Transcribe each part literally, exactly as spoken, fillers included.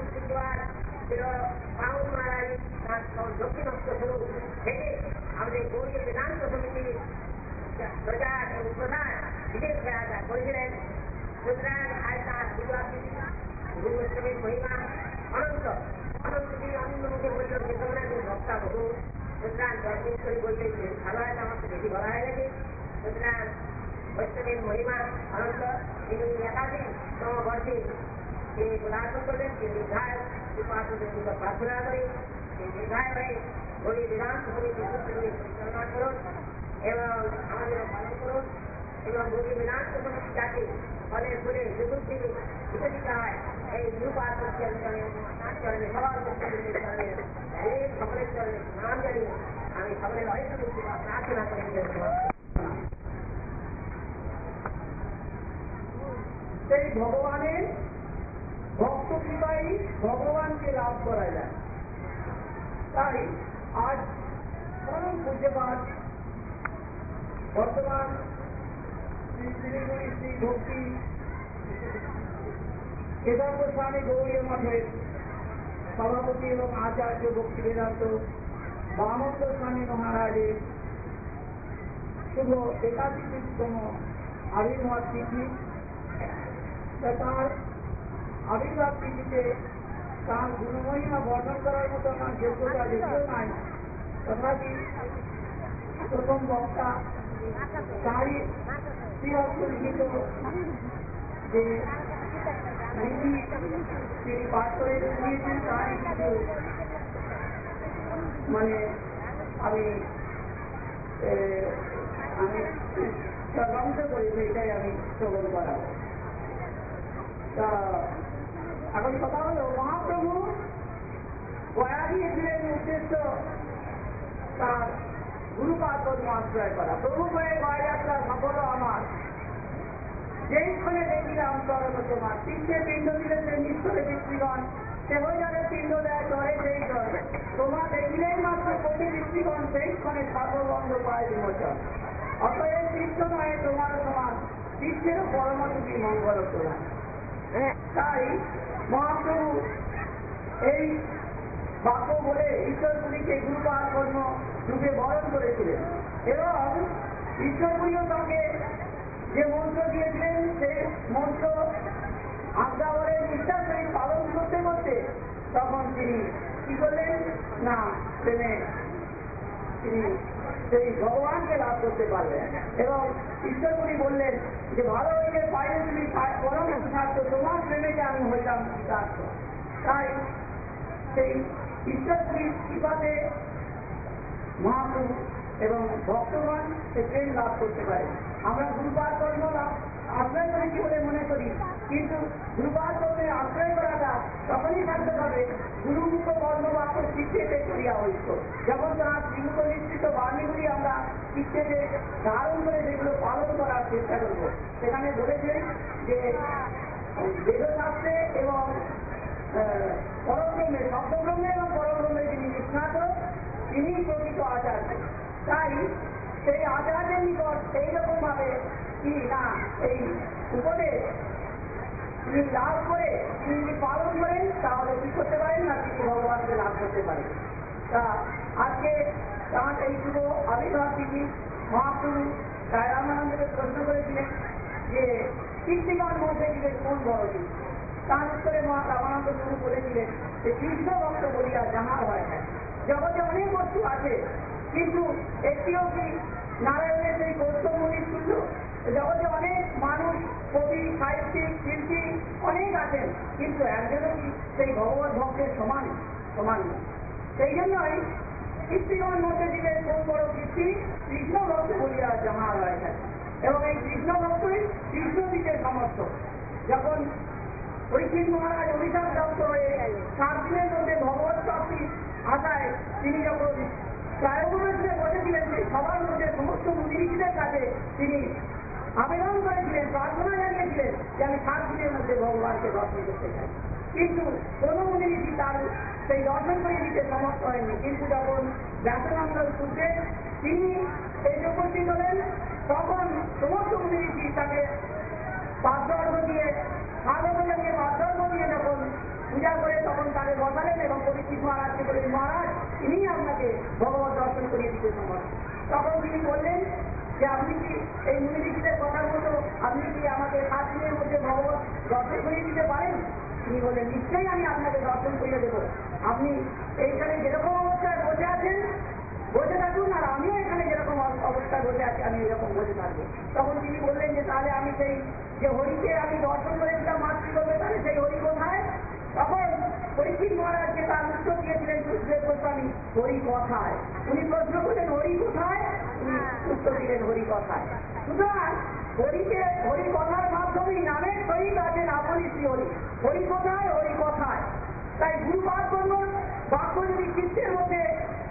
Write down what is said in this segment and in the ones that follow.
বিদ্যমান ছিল বাউল মারাই তার দক্ষিণস্থ স্বরূপ থেকে আমাদের গৌরীয় বেদান্ত সমিতির প্রচার এবং প্রধান বিশেষ প্রয়াস করেছিলেন। সুতরাং আজ তার বিদ্যার্থী গুরুশ্রমের মহিমা অনন্ত অনন্তটি অন্য মুখে বলল চেতনাকে ভক্তা বহু। সুতরাং দর্শন করে বললে ভালো হয় আমার তো বেশি বলা হয়ে গেছে। সুতরাং বৈষ্ণবের মহিমা অনন্ত। তিনি একাধিকতম বর্ষে তিনি পদার্পণ করলেন। তিনি দীর্ঘায় উপাসদের নিকট প্রার্থনা করে তিনি দীর্ঘায় হয়ে গৌরী বেদান্ত সমিতি সূত্রকে পরিচালনা করুন এবং আমাদের পালন করুন এবং গৌরী বেদান্ত সমিতি যাতে ফলে ফুলে যুগুর থেকে বিকশিত হয় এই নিরুপাত চরণে তার চরণে সবার মুক্তিদের চরণে এই সকলের চরণে নাম জানিয়ে আমি সকলের অহিত মুক্তি প্রার্থনা করে সেই ভগবানের ভক্ত কৃপাই ভগবানকে লাভ করা যায়। তাই আজ পরম পূজ্যপাঠ বর্তমান শ্রী শিলিগুড়ি শ্রী ভক্তি কেদার স্বামী গৌরীয় মঠের সভাপতি এবং আচার্য ভক্তি বেদান্ত বামন্দ স্বামী মহারাজের শুভ একাশিতম আবির্ভাব তিথি। তার আবির্ভাব তিথিতে তার গুণমহিমা বর্ণন করার মতো আমার যোগ্যতা যদিও নাই, তথাপি প্রথম বক্তা তারই লিখিত যে তিনি পাঠ করে দিয়েছেন তারই কিছু মানে আমি আমি ধ্বংস করেছি, এটাই আমি শ্রবণ করাবো। তা এখন কথা হলো মহাপ্রভু গয়া দিয়েছিলেন উদ্দেশ্য তার গুরুপাদ পদ্ম আশ্রয় করা। প্রভু হয়ে গয়া যাত্রা সফল আমার যেই ক্ষণে দেখিলাম চরণ তোমার তিনটে পিণ্ড দিলেন নিশ্চয় পিতৃগণ কেহ যাদের পিণ্ড দেয় চরে সেই চর তোমার দেখিলেই মাত্র কোটি পিতৃগণ সেই ক্ষণে সর্ববন্ধ পায় বিমোচন। অতএব কৃষ্ণ নয় তোমার সমান বিশ্বের পরমটুকি মঙ্গল তোলা। তাই মহাপ্রভু এই বাক্য বলে ঈশ্বরপুরীকে গুরুপাদ পদ্ম রূপে বরণ করেছিলেন এবং ঈশ্বরপুরীও তাকে যে মন্ত্র দিয়েছিলেন সেই মন্ত্র আজ্ঞাবলের নিষ্ঠার সহিত পালন করতে করতে তখন তিনি কি করলেন না প্রেমে তিনি সেই ভগবানকে লাভ করতে পারলেন এবং ঈশ্বরপুরী বললেন যে ভালো হইলে পাইলে তুমি পরম থাকতো তোমার প্রেমেকে আমি হইলাম কৃতার্থ। তাই সেই ঈশ্বরপুরীর কৃপাতে মহাপ্রভু এবং ভক্তগণ সে প্রেম লাভ করতে পারে। আমরা গুরুপাদ পদ্ম আশ্রয় করেছি বলে মনে করি, কিন্তু গুরুপাদ পদ্মের আশ্রয় করাটা তখনই সাধ্য হবে গুরুমুখ কর্মবাক্য চিত্তে করিয়া হইত। যখন তার শ্রীমুখ নিশ্চিত বাণীগুলি আমরা চিত্তে ধারণ করে সেগুলো পালন করার চেষ্টা করব। সেখানে বলেছেন যে বেদশাস্ত্রে এবং পরব্রহ্মে শব্দব্রহ্মে এবং পরব্রহ্মে যিনি নিষ্ণাত তিনি প্রকৃত আচার্য। তাই সেই আচার্যের নিকট এইরকম ভাবে কি না এই উপদেশ তিনি লাভ করে তিনি পালন করেন তাহলে কি করতে পারেন না তিনি ভগবানকে লাভ করতে পারেন। তা আজকে তাঁর এই শুভ আবির্ভাব তিথি মহাপ্রভু রায় রামানন্দকে প্রশ্ন করেছিলেন যে কীর্তিগণ মধ্যে দিলেন কোন বড় দিন। তার উত্তরে মহা রামানন্দ প্রভু বলেছিলেন যে কৃষ্ণ ভক্ত বলিয়া যাহার হয় না। জগতে অনেক বস্তু আছে কিন্তু একটিও কি নারায়ণের সেই গৌতম মুনির তুল্য। জগতে অনেক মানুষ কবি সাহিত্যিক শিল্পী অনেক আছেন কিন্তু একজনও কি সেই ভগবত ভক্তের সমান সমান নয়। সেই জন্যই কীর্তিগণ মধ্যে দিলেন কোন বড় কীর্তি কৃষ্ণ ভক্ত বলিয়া যাহার হয় থাকে এবং এই কৃষ্ণ ভক্তই কৃষ্ণ দিকে সমর্থ। যখন পরীক্ষিত মহারাজ অভিশাপ প্রাপ্ত হয়ে সাত দিনের মধ্যে ভগবত প্রাপ্তি আশায় তিনি যখন প্রায়োগমে বসেছিলেন সেই সবার মধ্যে সমস্ত মুনিঋষিদের কাছে তিনি আবেদন করেছিলেন, প্রার্থনা জানিয়েছিলেন যে আমি সাত দিনের মধ্যে ভগবানকে দর্শন করতে চাই। কিন্তু কোনো মুনিঋষি তার সেই দর্শন করে দিতে সমর্থ হয়নি। কিন্তু যখন ব্যাসনন্দন সূত্রে তিনি এই উপস্থিত হলেন তখন সমস্ত মুনিঋষি তাকে পাদ্য দিয়ে সাধক জানিয়ে পাদ্য দিয়ে যখন পূজা করে তখন তাকে বসালেন এবং পরীক্ষিত মহারাজকে বললেন, মহারাজ তিনি আপনাকে ভগবত দর্শন করিয়ে দিতে সমর্থ। তখন তিনি বললেন যে আপনি কি এই মুনি ঋষিদের কথা মতো আপনি কি আমাকে সাত দিনের মধ্যে ভগবত দর্শন করিয়ে দিতে পারেন? তিনি বললেন, নিশ্চয়ই আমি আপনাকে দর্শন করিয়ে দেবো। আপনি এইখানে যেরকম অবস্থায় বসে আছেন বসে থাকুন, আর আমিও এখানে যেরকম অবস্থায় বসে আছি আমি এরকম বসে থাকবো। তখন তিনি বললেন যে তাহলে আমি সেই যে হরিকে আমি দর্শন করেছিলাম মাতৃ করবে, তাহলে সেই হরি কোথায়? তখন পরীক্ষিত মহারাজকে তার উত্তর দিয়েছিলেন সুখদেব গোস্বামী, হরি কথায়। উনি প্রশ্ন করলেন হরি কোথায়, উনি উত্তর দিলেন হরি কথায়। সুতরাং হরিকে হরি কথার মাধ্যমেই নামের সহিত আছেন আপনি শ্রী হরি। হরি কোথায়, হরি কথায়। তাই গুরুপাদ ব্রহ্মণ বাক্য যদি চিত্তের মধ্যে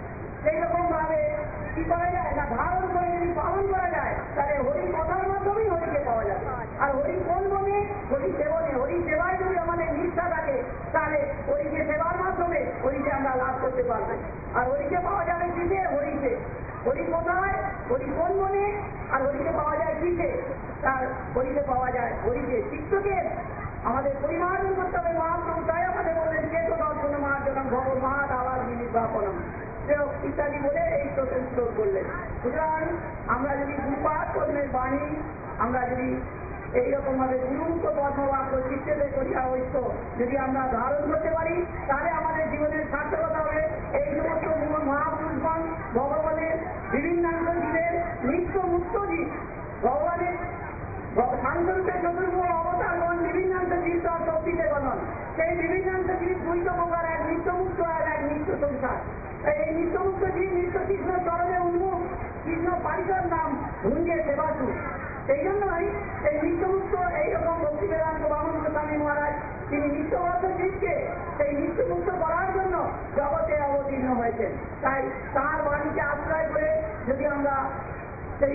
সেই রকম ভাবে কি করা যায় না ধারণ করে যদি পালন করা যায়, তাহলে হরি কথার মাধ্যমেই হরিকে পাওয়া যাবে। আর হরি কোন মনে, হরি সেবনে, হরি সেবায় যদি আমাদের নিষ্ঠা থাকে, তাহলে হরিকে সেবার মাধ্যমে হরিকে আমরা লাভ করতে পারবো। আর হরিকে পাওয়া যাবে কিসে? হরিতে। হরি কোথায়, হরি কোন মনে, আর হরিকে পাওয়া যায় কিসে? তার হরিকে পাওয়া যায় হরিকে চিত্তকে আমাদের পরিমার্জন করতে হবে। মহাপ্রভু তাই আমাদের বললেন, চেত দর্শন মার্জনম ভব মহাদ আওয়াজ নির্বাপনম ইত্যাদি বলে এই প্রথম শ্লোক করলেন। সুতরাং আমরা যদি গুরুপাদ কর্মের বাণী আমরা যদি এইরকম ভাবে গুরুমুক্ত কর্মবাক্য চিত্তে করিয়া হইত যদি আমরা ধারণ করতে পারি, তাহলে আমাদের জীবনের সার্থকতা হবে। এই সমস্ত মহাপুরুষগণ ভগবানের বিভিন্নাঙ্গ জীবের নিত্য মুক্ত জীব, ভগবানের শান্তরূপে চতুর্মুখ অবতারগণ বিভিন্নাঙ্গ জীব তার শক্তিতে গণন। সেই বিভিন্নাঙ্গ জীব দুইত প্রকার, এক নিত্যমুক্ত আর এক নিত্য সংসার। এই নিত্যমুক্ত জীব নিত্য কৃষ্ণ চরণে উন্মুখ, কৃষ্ণ পারিকর নাম ভুঞ্জে সেবাসু। সেই জন্যই এই নিত্যমুক্ত এইরকম ভক্তি বেদান্ত বামন স্বামী মহারাজ তিনি নিত্যবদ্ধ জীবকে সেই নিত্যমুক্ত করার জন্য জগতে অবতীর্ণ হয়েছেন। তাই তাঁর বাণীকে আশ্রয় করে যদি আমরা সেই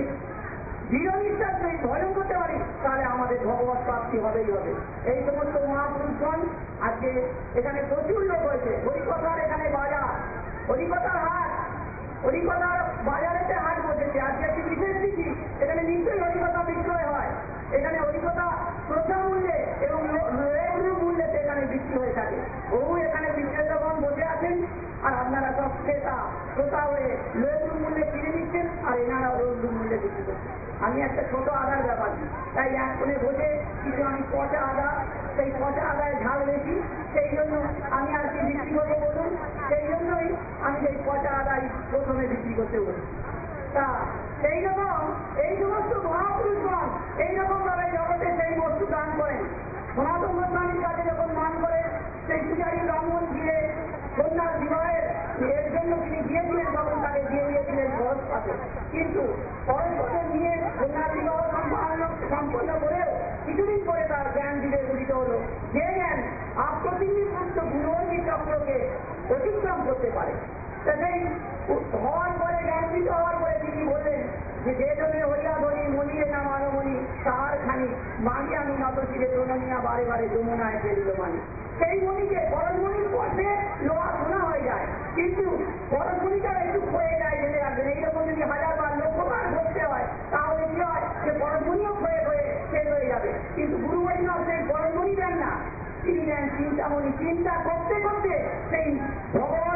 দৃঢ় নিষ্ঠার সহিত ভজন করতে পারি, তাহলে আমাদের ভগবত প্রাপ্তি হবেই হবে। এই সমস্ত মহাপুরুষগণ আজকে এখানে প্রচুর লোক হয়েছে। হরিকথার এখানে বাজার, হরিকথার হাট, হরিকথার বাজারেতে হাট বসেছে। আজকে একটি বিশেষ তিথি, এখানে নিশ্চয়ই হরিকথা বিক্রয় হয়। এখানে হরিকথা শ্রদ্ধা মূল্যে এবং মূল্যেতে এখানে বিক্রি হয়ে থাকে। বহু এখানে বিক্রেতাগণ বসে আছেন, আর আপনারা সব ক্রেতা শ্রোতা হয়ে লোকরূপ মূল্যে কিনে নিচ্ছেন, আর এনারা লোকরূপ মূল্যে বিক্রি করছেন। আমি একটা ছোট আদার ব্যাপার, তাই এক কোণে বসে কিছু আমি পচা আদা, সেই পচা আদায় ঝাল বেশি, সেই জন্য আমি আজকে বিক্রি করবো বলুন, সেই জন্যই আমি সেই পচা আদায় প্রথমে বিক্রি করতে বলি। তা সেই রকম এই সমস্ত মহাপুরুষগণ এইরকম ভাবে জগতে সেই বস্তু দান করেন। সনাতন গোস্বামীর কাছে যখন মান করে সেই পূজারী ব্রাহ্মণ দিয়ে কন্যার বিবাহের এর জন্য তিনি দিয়েছিলেন, তখন তাকে দিয়ে দিয়েছিলেন খরচ পাতে। কিন্তু খরচ পাতে নিয়ে কন্যার বিবাহ সম্পন্ন করেও কিছুদিন পরে তার জ্ঞান দিবে উদিত হলো, যে জ্ঞান আত্মতিন্নি পুত্র গুণী চক্রকে অতিক্রম করতে পারে। সেই হওয়ার পরে জ্ঞান দিতে হওয়ার পরে তিনি বললেন যে যে জনে হরিয়া ধরি মনিয়ে না মানমণি তাহার খানি মানি আমি নত শিরে প্রণমিয়া বারে বারে যমুনায় ফেলিল মানি। সেই মণিকে পরশমণির পথে লোহা শোনা হয়ে যায়, কিন্তু পরশমণিটা একটু ক্ষয়ে যায় জেনে রাখবেন। এইরকম যদি হাজার বার লক্ষ্যবার ধরতে হয়, তাহলে কি হয় যে পরশমণিও ক্ষয়ে ক্ষয়ে শেষ হয়ে যাবে। কিন্তু গুরু বৈষ্ণব সেই পরশমণি দেন না, তিনি দেন চিন্তামণি। চিন্তা করতে করতে সেই ভগবত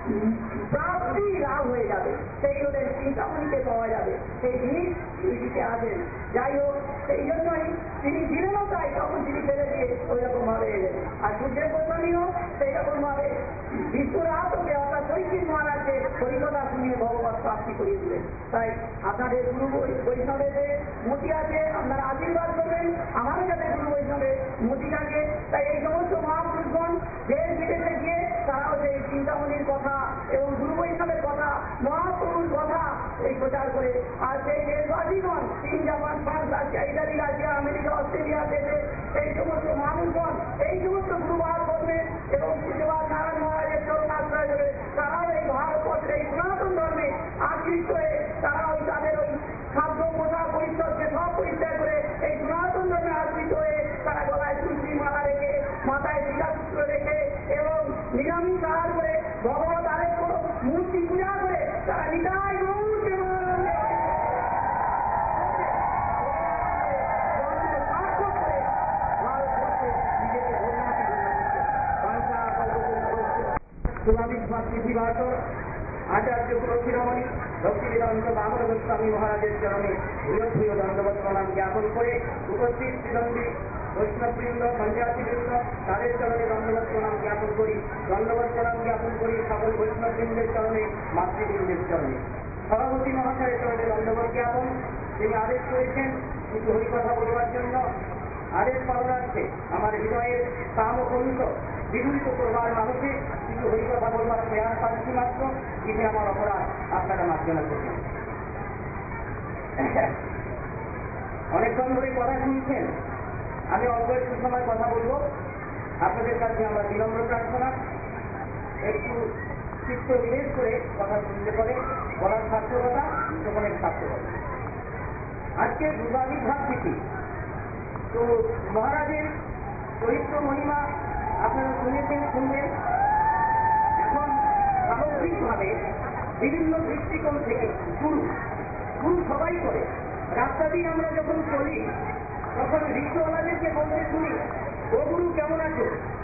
প্রাপ্তি লাভ হয়ে যাবে, সেই ওদের চিন্তামণিকে পাওয়া যাবে, সেই জিনিস দিতে আসেন। যাই হোক, সেই জন্যই তিনি দিলেনও তাই, তখন তিনি ফেলে দিয়ে ওই রকম ভাবে এলেন। আর সূর্যের গোস্বামীও সেই রকম ভাবে বিশ্বরাতকে অর্থাৎ পরীক্ষিত মহারাজকে হরিকথা শুনিয়ে ভগবত প্রাপ্তি করিয়ে দিলেন। তাই আপনাদের গুরু বৈষ্ণবেদের মতি আছে, আপনারা আশীর্বাদ করবেন আমারও যাতে গুরু বৈষ্ণবের মতি থাকে। তাই এই সমস্ত মহাপুরুষগণ দেশ বিদেশে গিয়ে তারাও সেই চিন্তামণির কথা এবং গুরু বৈষ্ণবের কথা, মহাপ্রভুর কথা এই প্রচার করে। আর সেই দেশবাসীগণ চীন, Japan, France, Russia, Italy, Russia, America, Australia দেশে এই সমস্ত মানুষগণ এই সমস্ত গুরুবার করবে এবং পূজ্যবাদ নারায়ণ মহারাজের চরণ আশ্রয় দেবে। তারাও এই ভারতবর্ষের এই সনাতন ধর্মে আকৃষ্ট হয়ে তারা ওই তাদের ওই খাদ্য পোশাক পরিচ্ছদকে সব পরিত্যাগ করে এই সনাতন ধর্মে আকৃষ্ট হয়ে তারা গলায় তুলসী মালা রেখে, মাথায় সীতাসূত্র রেখে এবং নিরামিষ আহার করে ভগবত আলেখ্য মূর্তি পূজা করে তারা নিতাই গৌরকে নিজেকে ধন্যাতি ধন্যা শুভাবিশ্বাস তিথিবাসর আচার্য কুলশিরোমণি ভক্তিবেদান্ত বামন গোস্বামী মহারাজের চরণে ভূয় ভূয় দণ্ডবত প্রণাম জ্ঞাপন করে উপস্থিত শ্রীদণ্ডী বৈষ্ণববৃন্দ সন্ন্যাসীবৃন্দ তাদের চরণে দণ্ডবত প্রণাম জ্ঞাপন করি। দণ্ডবত প্রণাম জ্ঞাপন করি সকল বৈষ্ণববৃন্দের চরণে, মাতৃবৃন্দের চরণে। সভাপতি মহাশয়ের চরণে দণ্ডবত জ্ঞাপন। তিনি আদেশ করেছেন কিছু হরিকথা বলবার জন্য। আদেশ পালনার্থে আমার হৃদয়ের কাম ও কলুষ বিদূরিত করবার মানুষে কিছু হরিকথা বলবার প্রয়াস পাচ্ছি মাত্র। ইনি আমার অপরাধ, আপনারা মার্জনা করবেন। অনেকক্ষণ ধরে কথা শুনছেন, আমি অল্প একটু সময় কথা বলবো। আপনাদের কাছে আমার বিনম্র প্রার্থনা, একটু চিত্ত নিবেশ করে কথা শুনতে পারে বলার সার্থকতা সকলের সার্থকতা। আজকে দুর্গাবির্ভাব তিথি, তো মহারাজের চরিত্র মহিমা আপনারা শুনেছেন, শুনবেন। এখন সামগ্রিকভাবে বিভিন্ন দৃষ্টিকোণ থেকে গুরু গুরু সবাই করে। রাস্তা দিয়ে আমরা যখন চলি তখন রিক্সাওয়ালাদেরকে বলতে শুনি, ও গুরু কেমন আছো?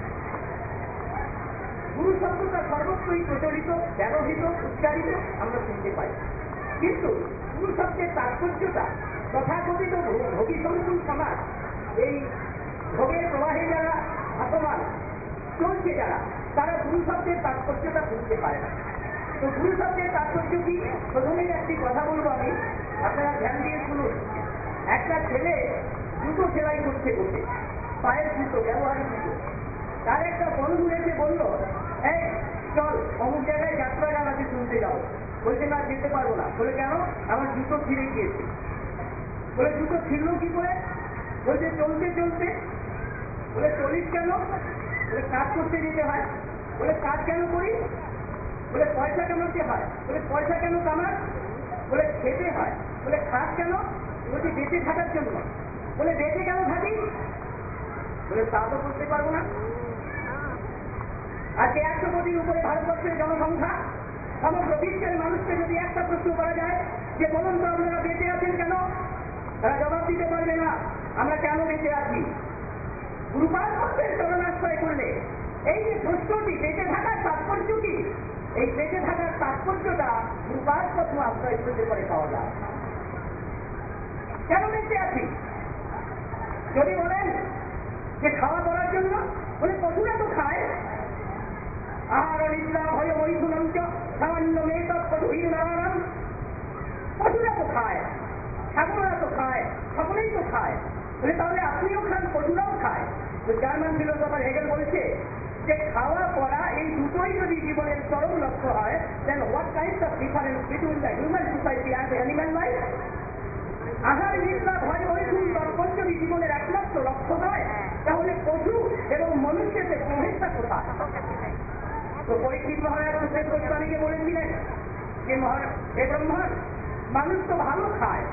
গুরু শব্দটা সর্বত্রই প্রচলিত, ব্যবহৃত, উচ্চারিত আমরা শুনতে পাই। কিন্তু গুরু শব্দের তাৎপর্যটা তথাকথিত ভোগী সংকুল সমাজ, এই ভোগের প্রবাহে যারা ভাসমান চলছে যারা, তারা গুরু শব্দের তাৎপর্যটা বুঝতে পারে না। তো গুরু শব্দের তাৎপর্য কি? প্রথমেই একটি কথা বলবো আমি, আপনারা ধ্যান দিয়ে শুনুন। একটা ছেলে জুতো সেলাই করতে বসে, পায়ের জুতো, ব্যবহারিক জুতো। তার একটা বন্ধু এসে বলল, এই চল অমুক জায়গায় যাত্রা গান আছে, শুনতে যাও। বলছে না, যেতে পারবো না। বলে কেন? আমার জুতো ছিঁড়ে গিয়েছে। বলে জুতো ছিঁড়ল কি করে? বলছে চলতে চলতে। বলে চলিস কেন? বলে কাজ করতে যেতে হয়। বলে কাজ কেন করি? বলে পয়সা কামাতে হয়। বলে পয়সা কেন কামাস? বলে খেতে হয়। বলে খাস কেন? বলছি বেঁচে থাকার জন্য। বলে বেঁচে কেন থাকি? বলে তা তো করতে পারবো না। আজকে একশো কোটির উপরে ভারতবর্ষের জনসংখ্যা, সমগ্র বিশ্বের মানুষকে যদি একটা প্রশ্ন করা যায় যে বলুন তো আপনারা বেঁচে আছেন কেন, তারা জবাব দিতে পারবে না আমরা কেন বেঁচে আছি। গুরুপাদপদ্মের চরণাশ্রয় করলে এই যে প্রশ্নটি বেঁচে থাকার তাৎপর্য কি, এই বেঁচে থাকার তাৎপর্যটা গুরুপাদপদ্ম আশ্রয় করতে পারে পাওয়া যায়। কেন বেঁচে আছি? যদি বলেন যে খাওয়া করার জন্য, বলে পশুরা তো খায়। আহার নিদ্রা ভয় মৈথুনঞ্চ সামান্য মেয়ে তৎপদহীন নারায়ণ। পশুরা তো খায়, ছাগলরা তো খায়, সকলেই তো খায়। বলে তাহলে আপনিও খান, পশুরাও খায়। তো জার্মান ফিলোসফার হেগেল বলেছে যে খাওয়া পড়া এই দুটোই যদি জীবনের চরম লক্ষ্য হয়, then what kind of difference between the human society and the animal life? আহার নিদ্রা ভয় মৈথুন দর্পণ যদি জীবনের একমাত্র লক্ষ্য হয়, তাহলে পশু এবং মনুষ্যের প্রভেদটা কোথায়? তো পরীক্ষিত মহারাজ শ্রেষ্ঠ গোস্বামীকে বলেছিলেন যে মহারাজ, হে ব্রহ্মণ, মানুষ তো ভালো খায়,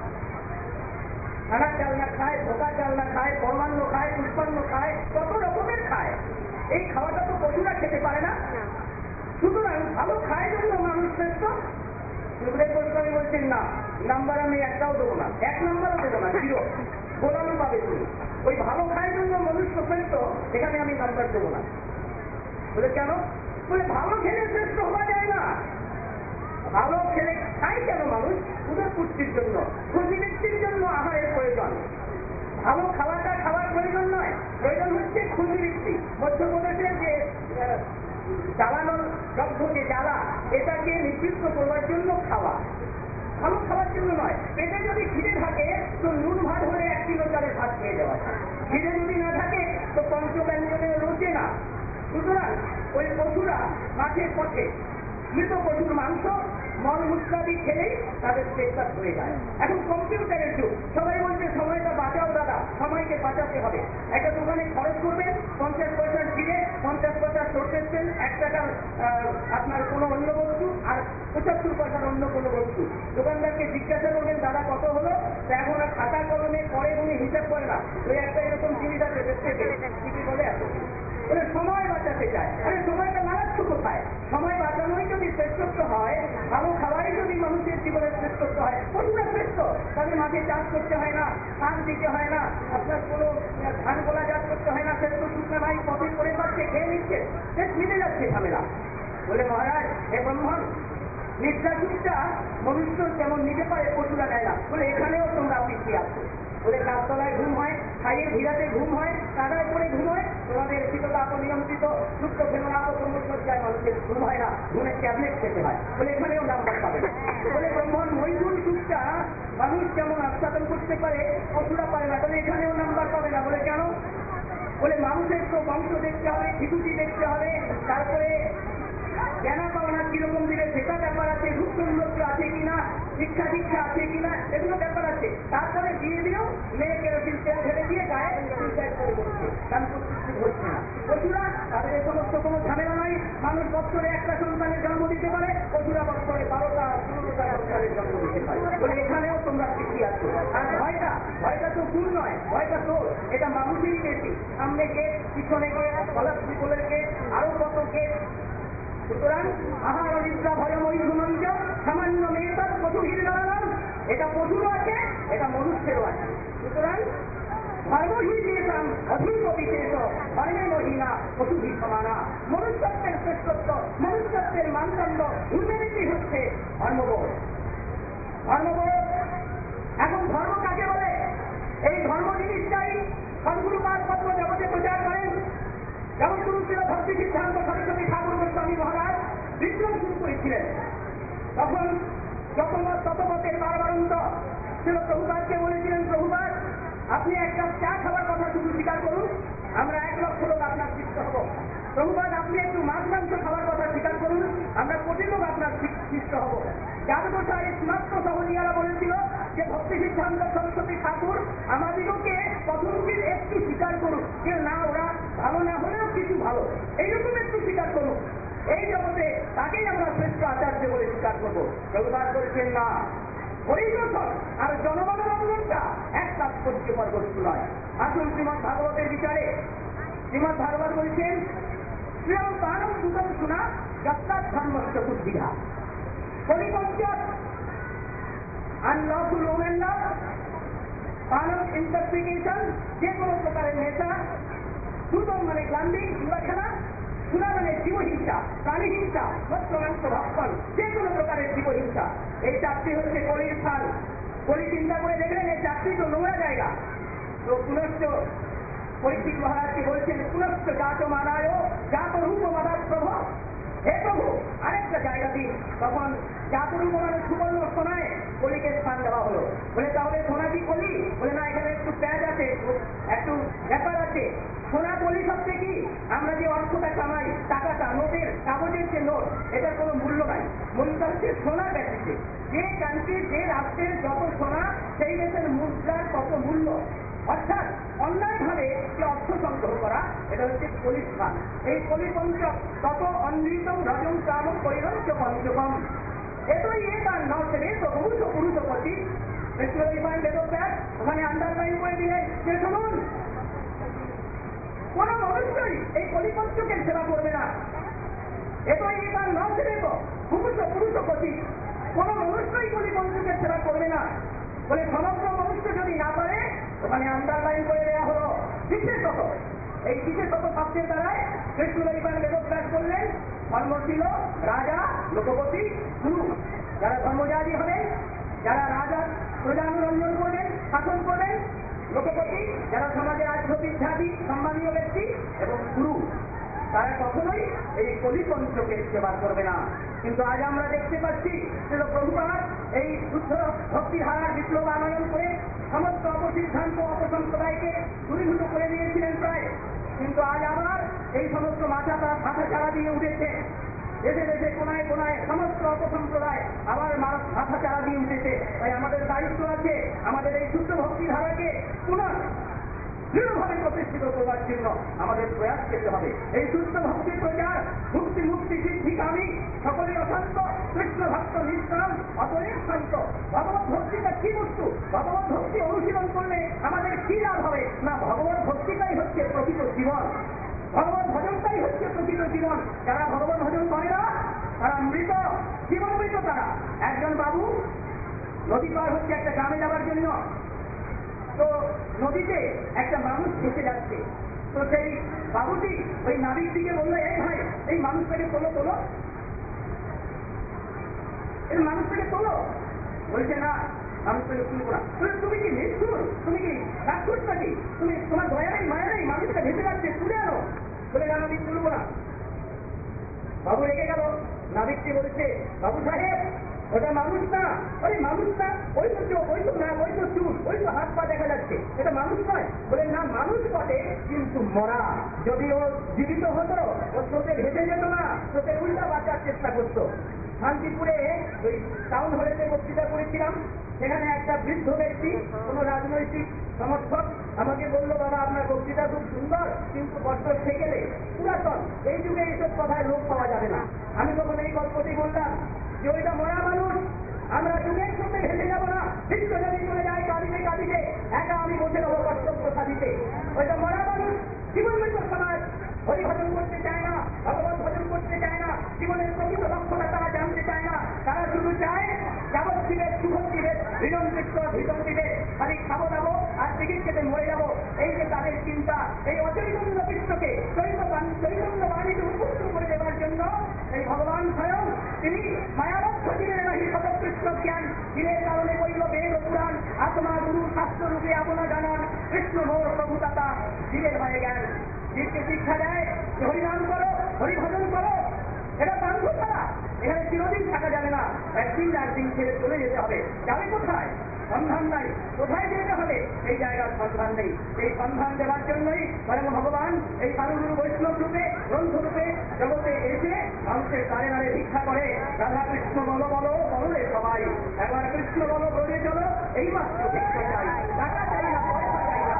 খানার চালনা খায়, ধোকা চালনা খায়, পরমান্ন খায়, পুষ্পান্ন খায়, কত রকমের খায়। এই খাওয়াটা তো পশুরা খেতে পারে না। সুতরাং ভালো খায় জন্য মানুষ শ্রেষ্ঠ। সুখদেব গোস্বামী বলছেন না, নাম্বার আমি একটাও দেবো না, এক নাম্বারও দেবো না, জিরো, গোলামি পাবে তুমি। ওই ভালো খায় জন্য মনুষ্য শ্রেষ্ঠ, এখানে আমি নাম্বার দেবো না। বলে কেন? বলে ভালো খেলে শ্রেষ্ঠ হওয়া যায় না। ভালো খেলে খাই কেন মানুষ? উদর পুষ্টির জন্য, খুশি ব্যক্তির জন্য আহারের প্রয়োজন। ভালো খাওয়াটা খাওয়ার প্রয়োজন নয়, প্রয়োজন হচ্ছে খুশি ব্যক্তি। মধ্যপ্রদেশের যে জ্বালানোর দগ্ধ যে জ্বালা, এটাকে নিবৃত্ত করবার জন্য খাওয়া, ভালো খাওয়ার জন্য নয়। পেটে যদি খিদে থাকে তো নুন ভাত হলে এক কিলো চালের ভাত খেয়ে যাওয়া যায়। খিদে যদি না থাকে তো পঞ্চব্যঞ্জনে রোচে না। সুতরাং ওই পশুরা মাঠের পথে মৃত পশুর মাংস মলমূত্রাদি খেলেই তাদের পেটটা ধরে যায়। এখন কম্পিউটারের যুগ, সবাই বলছে সময়টা বাঁচাও দাদা, সময়কে বাঁচাতে হবে। একটা দোকানে খরচ করবেন পঞ্চাশ পয়সার জিরে, পঞ্চাশ পয়সার সর্ষের তেল, এক টাকার আপনার কোনো অন্য বস্তু, আর পঁচাত্তর পয়সার অন্য কোনো বস্তু। দোকানদারকে জিজ্ঞাসা করবেন দাদা কত হলো? এখন আর খাতা কলমে পরে উনি হিসাব করে না, ওই একটা এরকম জিনিস আছে দেখতে কি বলে এত বলে সময় বাঁচাতে চায়। আরে সময়টা লাগাচ্ছ কোথায়? সময় বাঁচানোই যদি শ্রেষ্ঠত্ব হয়, ভালো খাওয়াই যদি মানুষের জীবনের শ্রেষ্ঠত্ব হয়, পশুরা শ্রেষ্ঠ। তাদের মাঠে চাষ করতে হয় না, সার দিতে হয় না, আপনার কোনো ধান গোলা চাষ করতে হয় না, শ্রেষ্ঠ শুকনা ভাই পথে করে পাচ্ছে, খেয়ে নিচ্ছে, পেট মিলে যাচ্ছে ঝামেলা। বলে মহারাজ হে ব্রাহ্মণ, নিদ্রাসুখটা মনুষ্য যেমন নিতে পারে পশুরা নেয় না, বলে এখানেও তোমরা পিছিয়ে আসো। বলে গাছতলায় ঘুম হয়, খাইয়ের ভিড়াতে ঘুম হয়, কাদায় পড়ে ঘুম হয়, তোমাদের শীততাপ নিয়ন্ত্রিত সুপ্ত ফেরোনাপ সমুদ্রজ্জায় মানুষের ঘুম হয় না, ঘুমের ট্যাবলেট খেতে হয়। বলে এখানেও নাম্বার পাবে না। বলে ব্রাহ্মণ মৈথুন সুখটা মানুষ যেমন আস্বাদন করতে পারে পশুরা পারে না, বলে এখানেও নাম্বার পাবে না। বলে কেন? বলে মানুষের তো বংশ দেখতে হবে, শিশুটি দেখতে হবে, তারপরে জ্ঞানা পাওনা কিরকম দিলে সেটা ব্যাপার আছে, রূপ সৌন্দর্য আছে কিনা, শিক্ষা দীক্ষা আছে কিনা, এগুলো ব্যাপার আছে। তারপরে দিয়ে দিয়েও মেয়ে কেরোসিন তেল ঢেলে দিয়ে গায়ে সুইসাইড করে বসছে, কারণ প্রস্তুতি হচ্ছে না। পশুরা তাদের এ সমস্ত কোনো ঝামেলা নয়। মানুষ বছরে একটা সন্তানের জন্ম দিতে পারে, পশুরা বছরে বারোটা পনেরোটা সন্তানের জন্ম দিতে পারে। বলে এখানেও তোমরা পিছিয়ে আছো। আর ভয়টা ভয়টা তো ভুল নয়, ভয়টা তো এটা মানুষেরই বেশি। সামনে গেট, পিছনে গেট, কলার গেট, আরো কত গেট। সুতরাং আহার অনিদ্রা ভয় মৈথুনঞ্চ সামান্য মেয়েটার পশুহীন দাঁড়ালাম, এটা পশুরও আছে, এটা মনুষ্যেরও আছে। সুতরাং ধর্মহী দিয়েছিলাম অধীন বিশেষ ধর্মে মহিনা পশুহী সমানা। মনুষ্যত্বের শ্রেষ্ঠত্ব, মনুষ্যত্বের মানদণ্ড, হিউম্যানিটি হচ্ছে ধর্মবোধ। ধর্মবোধ এখন ধর্ম কাকে বলে? এই ধর্ম জিনিসটাই সদ্গুরুপাদ পদ্ম জগতে প্রচার করেন। যেমন শুরু ছিল ভক্তি সিদ্ধান্ত সরস্বতী ঠাকুর গোস্বামী মহারাজ বিদ্রোহ শুরু করেছিলেন, তখন যতমত ততমতের বারবারন্ত ছিল। প্রভুপাদকে বলেছিলেন, প্রভুপাদ আপনি এক কাপ চা খাবার কথা শুধু স্বীকার করুন, আমরা এক লক্ষ লোক আপনার শিষ্য হব। প্রভুপাদ আপনি একটু মাছ মাংস খাবার কথা স্বীকার করুন, আমরা কোটি লোক আপনার শিষ্য হব। যাদবসায় মাত্র সহনিয়ারা বলেছিল যে ভক্তি সিদ্ধান্ত সরস্বতী ঠাকুর আমাদিগকে প্রথমদিন একটু স্বীকার করুন, যে না ওরা ভালো না হলেও কিছু ভালো, এইরকম একটু স্বীকার করুন, এই জগতে তাকেই আমরা শ্রেষ্ঠ আচার্য বলে স্বীকার করবো। প্রভুপাদ বলছেন না, হরিদর্শন আর জনগণের অবদানটা এক তাৎপর্যপর বস্তু নয়। আসুন শ্রীমৎ ভাগবতের বিচারে শ্রীমৎ ভাগবত বলছেন শ্রীরাম পানম সুতম শুনা যত্তাৎ ধর্মস্য বুদ্ধিহা। পরিপঞ্চক আনলফুল ওমেন লাভ, পানম ইন্টারপ্রিকেশন, যে কোনো প্রকারের নেশা, সুতম মানে ক্লান্তি দুরাখানা, শুনা মানে জীবহিংসা, প্রাণী হিংসা, মৎস্যমাংস ভক্ষণ, যে কোনো প্রকারের জীবহিংসা, এই চারটি হচ্ছে কলির স্থান। কলি চিন্তা করে দেখলেন এই চারটি তো নোংরা জায়গা। তো পুনশ্চ পরীক্ষিত মহারাজকে বলছেন, পুনশ্চ জাত মানায় জাত রূপ মাদার প্রভু, হে প্রভু আরেকটা জায়গা দিন। তখন জাত রূপ মানে সুবর্ণ সোনায় কলিকে স্থান দেওয়া হলো। বলে তাহলে সোনা কি কলি? বলে না, এখানে একটু প্যাজ আছে, একটু ব্যাপার আছে। সোনা কলি সবচে কি, আমরা যে অর্থটা কামাই, টাকাটা, নোটের কাগজের যে নোট, এটার কোনো মূল্য নাই। মূল্য হচ্ছে সোনা ব্যক্তিতে। যে কান্ট্রির যে রাষ্ট্রের যত সোনা, সেই দেশের মুদ্রার তত মূল্য। অর্থাৎ অন্যায়ভাবে যে অর্থ সংগ্রহ করা, এটা হচ্ছে কলিস্থান। এই কলিপঞ্চক তত অনৃতম রজম কাম পরিরঞ্চ পঞ্চকম এতই এ তার নর্থে তো পুরুষ পুরুষ পতি বেদব্যাস ওখানে আন্ডারলাইন করে দিলেন যে শুনুন, কোন মানুষই এই কলিপঞ্চকের সেবা করবে না। এতই এ তার নর্থে তো পুরুষ পুরুষ পতি, কোন মানুষই কলিপঞ্চকের সেবা করবে না। বলে সমগ্র মনুষ্য যদি না পারে, ওখানে আন্ডারলাইন করে দেওয়া হলো বিশেষত। এই বিশেষত শব্দের দ্বারায় কৃষ্ণবাইপান বেদব্যাস করলেন ধর্ম ছিল রাজা, লোকপতি, গুরু। যারা ধর্মজাতি হবেন, যারা রাজা প্রজানুরঞ্জন করবেন, শাসন করবেন, লোকপতি যারা সমাজের আধ্যাত্মিক সম্মানীয় ব্যক্তি, এবং গুরু তারা কখনোই এই কলিপঞ্চকের সেবা করবে না। কিন্তু আজ আমরা দেখতে পাচ্ছি যে প্রভুপাদ এই শুদ্ধ ভক্তিধারার বিপ্লব আনয়ন করে সমস্ত অপসিদ্ধান্ত অপসম্প্রদায়কে দূরীভূত করে দিয়েছিলেন প্রায়। কিন্তু আজ আবার এই সমস্ত মাথা মাথা চারা দিয়ে উঠেছে, দেশে দেশে কোনায় কোনায় সমস্ত অপসম্প্রদায় আবার মাথা চারা দিয়ে উঠেছে। তাই আমাদের দায়িত্ব আছে আমাদের এই শুদ্ধ ভক্তিধারাকে পুনঃ দৃঢ়ভাবে প্রতিষ্ঠিত করবার জন্য আমাদের প্রয়াস করতে হবে। এই শুদ্ধ ভক্তির প্রচার মুক্তি মুক্তি সিদ্ধিকামী সকলের অশান্ত কৃষ্ণ ভক্ত নিষ্কাম অতএব শান্ত। ভগবত ভক্তিটা কি বস্তু? ভগবত ভক্তি অনুশীলন করলে আমাদের কি লাভ হবে না, ভগবত ভক্তিটাই হচ্ছে প্রকৃত জীবন, ভগবত ভজনটাই হচ্ছে প্রকৃত জীবন। যারা ভগবত ভজন করে না তারা মৃত, জীবন মৃত তারা। একজন বাবু নদী পার হচ্ছে একটা গ্রামে যাওয়ার জন্য, তো নদীতে একটা মানুষ ভেসে যাচ্ছে। তো সেই বাবুটি ওই নাবিক দিকে বললো, এই ভাই এই মানুষটাকে তোলো তোলো। তুমি মানুষটাকে তোলো। বলছে না, মানুষটাকে তুলবো না। তুমি কি নিষ্ঠুর, তুমি কি রাক্ষস নাকি, তুমি তোমার দয়া নেই মায়া নেই, মানুষটা ভেসে যাচ্ছে, তুলে আনো। বলে না, আমি তুলবো না। বাবু রেগে গেল। নাবিকটি বলছে, বাবু সাহেব ওটা মানুষ না, ওই মানুষ না, ওই তো চোখ, ওই তো নাক, ওই তো চুল, ওই তো হাত পা দেখা যাচ্ছে, এটা মানুষ নয়। বলে না, মানুষ বটে কিন্তু মরা। যদি ও জীবিত হতো ও স্রোতে ভেসে যেত না, স্রোতে উল্টা বাঁচার চেষ্টা করতো। শান্তিপুরে ওই টাউন হলেতে বক্তৃতা করেছিলাম। সেখানে একটা বৃদ্ধ ব্যক্তি, কোন রাজনৈতিক সমর্থক, আমাকে বলল, বাবা আপনার বক্তৃতা খুব সুন্দর, কিন্তু বড্ড ঠেকেলে, পুরাতন, এই যুগে এইসব কথায় লোক পাওয়া যাবে না। আমি তখন এই গল্পটি বললাম যে ওইটা মরা মানুষ, আমরা যুগের সাথে ভেসে যাবো না। বিশ্ব যদি চলে যায় কাঁদিতে কাঁদিতে, একা আমি বসে দেবো কর্তব্য সাধিতে। ওইটা মরা মানুষ, জীবন মৃত্যু সমাজ, হরি ভজন করতে চায় না, ভগবত ভজন করতে চায় না, জীবনের প্রকৃত লক্ষ্যটা তারা জানতে চায় না। তারা শুধু চায় যাবত দিবে, সুখত দিবে, হৃদন দৃষ্ট হৃদন দিবে, খালি খাবো দাবো আর টিকিট কেটে মরে যাবো। এই যে তাদের চিন্তা, এই অচৈতন্য বিশ্বকে চৈতন্য বাণীকে উন্মুক্ত করে দেওয়ার জন্য এই ভগবান স্বয়ং তিনি মায়াবদ্ধ দিনের নাহি শত কৃষ্ণ জ্ঞান, দিনের কারণে বইল বেদ ও পুরাণ, আত্মা গুরু শাস্ত্র রূপে আপনা জানান, কৃষ্ণ মোর প্রভুদাতা জীবের হয়ে জ্ঞান। জীবকে শিক্ষা দেয় যে হরিনাম করো, হরিভজন করো, এটা বান্ধবতা। এখানে চিরদিন থাকা যাবে না, একদিন একদিন ছেড়ে চলে যেতে হবে। যাবে কোথায়? সন্ধান নাই। কোথায় যেতে হবে? এই জায়গার সন্ধান নেই। এই সন্ধান দেওয়ার জন্যই স্বয়ং ভগবান এই সাধুগুরু বৈষ্ণব রূপে, গ্রন্থ রূপে জগতে এসে মানুষের দ্বারে দ্বারে ভিক্ষা করে। রাধা কৃষ্ণ বলো বলো বলো সবাই, একবার কৃষ্ণ বলো ব্রজে চলো, এই মাত্র ভিক্ষা চাই, টাকা চাই না, পয়সা চাই না।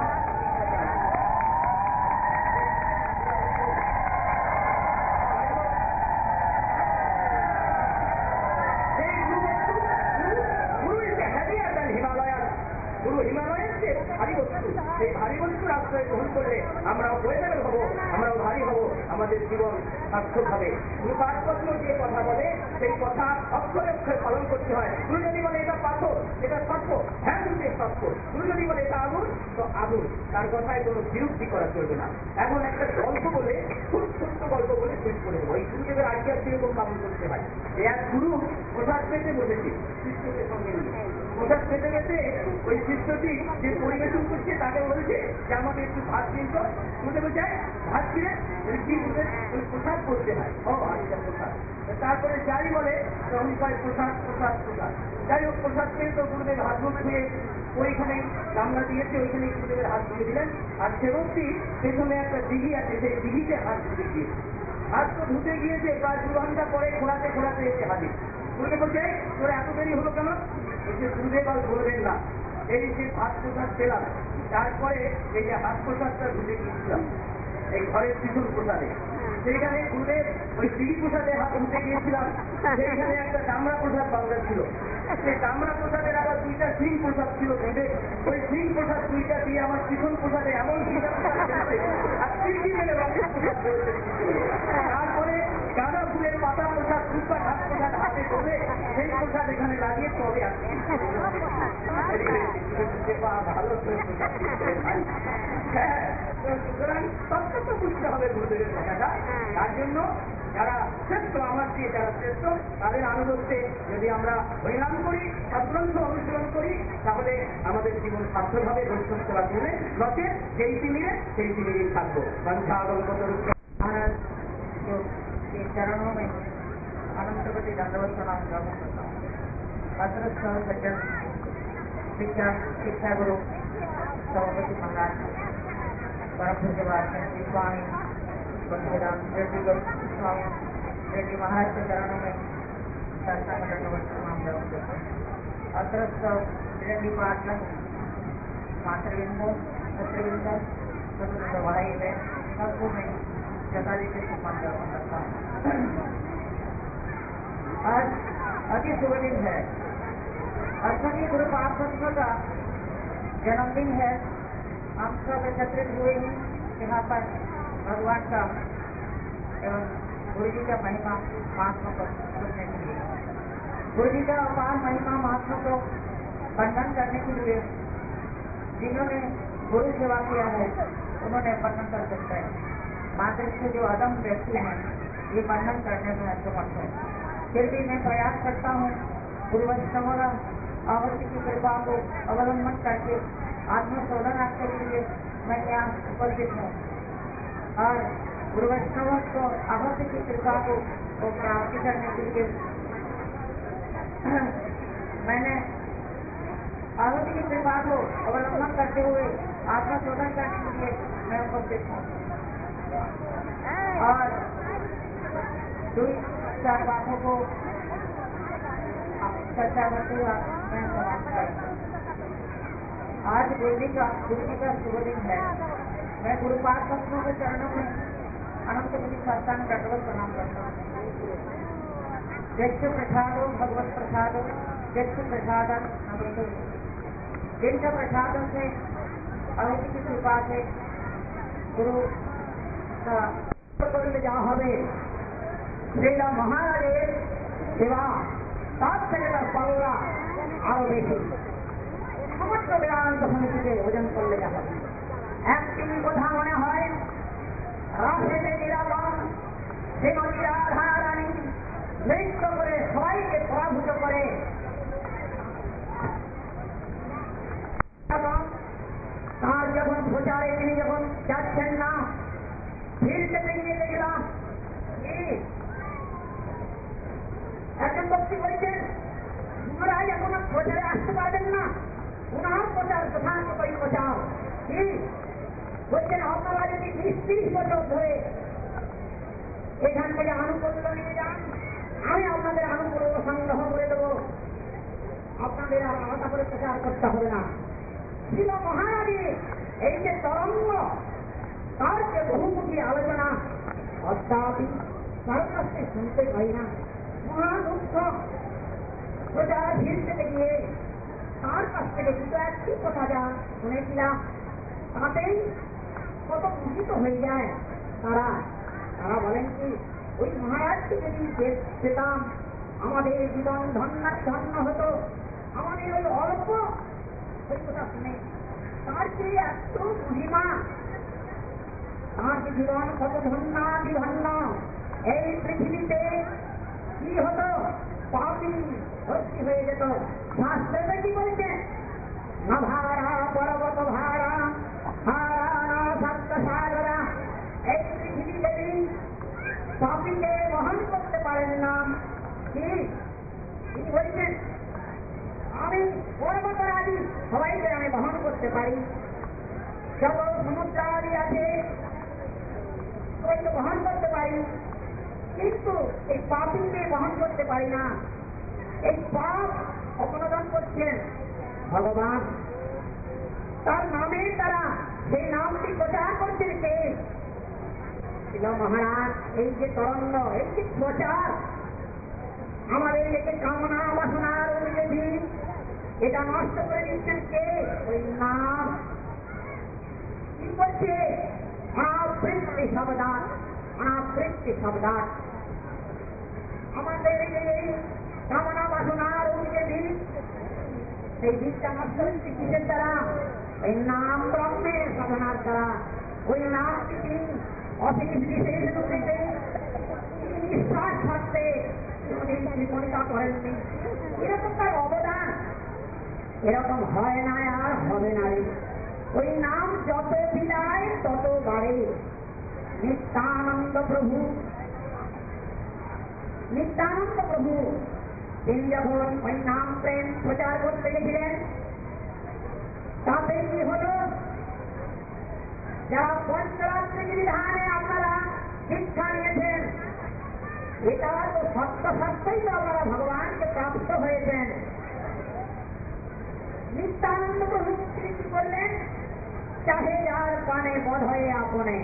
গুরু হিমালয়ের যে ভারী বস্তু, সেই ভারী বস্তুর আশ্রয় গ্রহণ করলে আমরাও ওয়েদার হবো, আমরাও ভারী হবো, আমাদের জীবন সার্থক হবে। গুরু পাঠপত্র যে কথা বলে সেই কথা অক্ষরে অক্ষরে পালন করতে হয়। গুরু যদি বলে এটা পাথর, এটা সত্য, হ্যাঁ দুটো সত্য। গুরু যদি বলে এটা আগুন, তো আগুন, তার কথায় কোনো বিরুদ্ধি করা চলবে না। এখন একটা গল্প বলে, খুব ছোট্ট গল্প বলে শেষ করে দেবো। এই গুরুদেবের আজ্ঞা কিরকম পালন করতে হয়। এক গুরু প্রসাদ পেতে বসেছে শিষ্যদের সঙ্গে নিয়ে। প্রসাদ পেতে পেতে ওই শিষ্যটি যে পরিবেশন করছে তাকে বলেছে যে আমাকে একটু ভাত দিন তো। গুরুদেব যায়, ভাত কিনে কি প্রসাদ করতে হয়। ও আচ্ছা, প্রসাদ। তারপরে যাই বলে তখন কয় প্রসাদ প্রসাদ প্রসাদ। যাই হোক, প্রসাদ পেয়ে তো গুরুদেব হাত মুখ ধুয়ে ওইখানে গামলা দিয়েছে, ওইখানে গুরুদেবের হাত ধুয়ে দিলেন। আর সেরকমটি পেছনে একটা দিঘি আছে, সেই দিঘিতে হাত ধুতে গিয়েছে। হাত তো ধুতে গিয়েছে, প্রায় দু ঘন্টা পরে ঘোরাতে ঘোরাতে এসে হাজির। গুরুদেব বলছে, তোর এত দেরি হলো কেন? বলছে, গুরুদেব আর বলবেন না, এই যে ভাত প্রসাদ পেলাম, তারপরে এই যে হাত প্রসাদটা ধুতে গিয়েছিলাম এই ঘরের পিছন প্রসাদে, সেইখানে গুরুদেব ওই দিঘি প্রসাদে হাত ধুতে গিয়েছিলাম, সেইখানে একটা চামড়া প্রসাদ বাংলা ছিল। সেই চামড়া প্রসাদের আবার দুইটা সিং প্রসাদ ছিল। গুরুদেব ওই সিং প্রসাদ দুইটা দিয়ে আমার পিছন প্রসাদে এমন দুইটা প্রসাদ খেয়েছে, আর সিরকি মেলে রঙের প্রসাদ রয়েছে। তারপরে গাঁদা ফুলের পাতা প্রসাদ, দুপা হাত প্রসাদ হাতে ধরে সেই প্রসাদ এখানে লাগিয়ে তবে আসছে। সুতরাং তত্ত্ব বুঝতে হবে গুরুদেবের কথাটা। তার জন্য যারা শ্রেষ্ঠ, আমার দিয়ে যারা শ্রেষ্ঠ, তাদের আনুগত্যে যদি আমরা হরিনাম করি, সৎগ্রন্থ অনুসরণ করি, তাহলে আমাদের জীবন সার্থক হবে বৈষ্ণব সেবার জন্য। নচেত যেই তিমিরে সেই তিমিরেই থাকবো। महाराज जो के चरणों में अनंतपति दंडवत प्रणाम ग्रहण करता हूँ। अतरस्थ सज्जन शिक्षा शिक्षा गुरु सभापति महाराज, परम पूज्यपाद स्वामी भक्तिराम रेड्डी स्वामी रेड्डी महाराज के चरणों में दर्शन दंडवत प्रणाम ग्रहण करता हूँ। अतरस्थ रेड्डी पाटल मातृविंद छत्रविंद सतत भाई है सबको मैं जतारी के सम्मान ग्रहण करता हूँ। आज अति शुभ दिन है, अश्वनी गुरु पार्षद का जन्मदिन है। हम सब एकत्रित हुए हैं यहाँ पर भगवान का एवं गुरु जी का महिमा महात्मा को सुनने के लिए, गुरु जी का अपार महिमा महात्मा को वर्णन करने के लिए जिन्होंने गुरु सेवा किया है उन्होंने वर्णन कर सकते हैं। मात्र से जो अदम व्यक्ति हैं ये वर्णन करने में असमर्थ है। फिर भी मैं प्रयास करता हूँ गुरु वैष्णव आहुति की कृपा को अवलंबन करके आत्मशोधना के लिए मैं यहाँ उपस्थित हूँ और गुरु वैष्णव को आहुति की कृपा को, को प्राप्ति करने के लिए मैंने आहुति की कृपा को अवलंबन करते हुए आत्मशोधन करने के लिए मैं उपस्थित हूँ और दो चार बातों को चर्चा करते हुए मैं समाप्त करता हूँ। आज गुरु जी का गुरु जी का शुभ दिन है। मैं गुरुपाद भक्तों के चरणों में अनंत कोटि साष्टांग दंडवत प्रणाम करता हूँ। यक्ष प्रसादो भगवत प्रसादो यक्ष प्रसादन नमस्ते। जिनका प्रसादन से अवधि की कृपा से गुरु का जा हमें श्रीला महाराजेर सेवा তার থেকে তার পাল্লা আরো বেশি সমস্ত বেদান্ত সমিতিকে ওজন করলে যা হবে একটি কথা মনে হয় রাশেতে নিরাপদ শ্রীমতী রাধারানী নৃত্য করে সবাইকে পরাভূত করে এবং তার যখন প্রচারে তিনি যখন যাচ্ছেন না ফিরতে গিয়ে দেখলাম একজন ব্যক্তি বলছেন মহারাজ এখন প্রচারে আসতে পারবেন না ওনার প্রচার প্রধান করি প্রচার কি বলছেন আপনারা যদি বিশ ত্রিশ বছর ধরে এখান থেকে আনুকূল্য নিয়ে যান আমি আপনাদের আনুকূল্য সংগ্রহ করে দেবো আপনাদের আর আলাদা করে প্রচার করতে হবে না ছিল মহারাজী এই যে তরঙ্গ তার যে বহুমুখী আলোচনা অদ্যাপি তার কাছে শুনতে পাই না মহা দুঃখ প্রচার ভিড়তে গিয়ে তার কাছ থেকে দুটো একটি কথা যা শুনেছিলাম তাতেই কত মোহিত হয়ে যায় তারা তারা বলেন কি ওই মহারাজকে যদি পেতাম আমাদের জীবন ধন্যার ধন্য হতো আমাদের ওই অল্প ওই কথা শুনে তার যে এত মহিমা তার যে জীবন কত ধন্যাধিধন্য এই পৃথিবীতে কি হতো পাপি ভর্তি হয়ে যেত শাস্ত্রে কি বলছেন না ভাড়া পর্বত ভাড়া হারা সপ্ত সাগরা এই পৃথিবী দেবী পাপিকে বহন করতে পারেন না কি তিনি বলছেন আমি পর্বত আদি সবাইকে আমি বহন করতে পারি যত সমুদ্র আদি আছে সবাইকে বহন করতে পারি কিন্তু এই পাপীকে বহন করতে পারি না এই পাপ অপনোদন করছেন ভগবান তার নামে তারা সেই নামটি প্রচার করছেন কে ছিল মহারাজ এই যে তরঙ্গ এই যে প্রচার আমাদের এই যে কামনা বাসনার অনুযায়ী এটা নষ্ট করে দিচ্ছেন কে ওই নাম কি করছে অনাবৃত্তি শব্দান অনাবৃত্তি শব্দান আমাদের এই কামনা বাসনার অনুযায়ী সেই দিকটা নষ্ট হচ্ছে কিসের দ্বারা ওই নাম ব্রহ্মের সাধনার দ্বারা ওই নামটি তিনি অশেষ বিশেষ রূপে তিনি নিঃশ্বাস থাকতে কোনদিন কৃপণিকা করেননি এরকম তার অবদান এরকম হয় না আর হবে না রে ওই নাম যত বিলায় তত বাড়ে নিত্যানন্দ প্রভু নিত্যানন্দ প্রভু তিনি যখন ওই নাম প্রেম প্রচার করতে গেছিলেন তাতে কি হল যারা পঞ্চরাত্রি বিধানে আপনারা শিক্ষা নিয়েছেন এটা তো সত্য সত্যই তো আপনারা ভগবানকে প্রাপ্ত হয়েছেন নিত্যানন্দ প্রভু তিনি কি করলেন চাহে যার পানে বধ হয়ে আপনে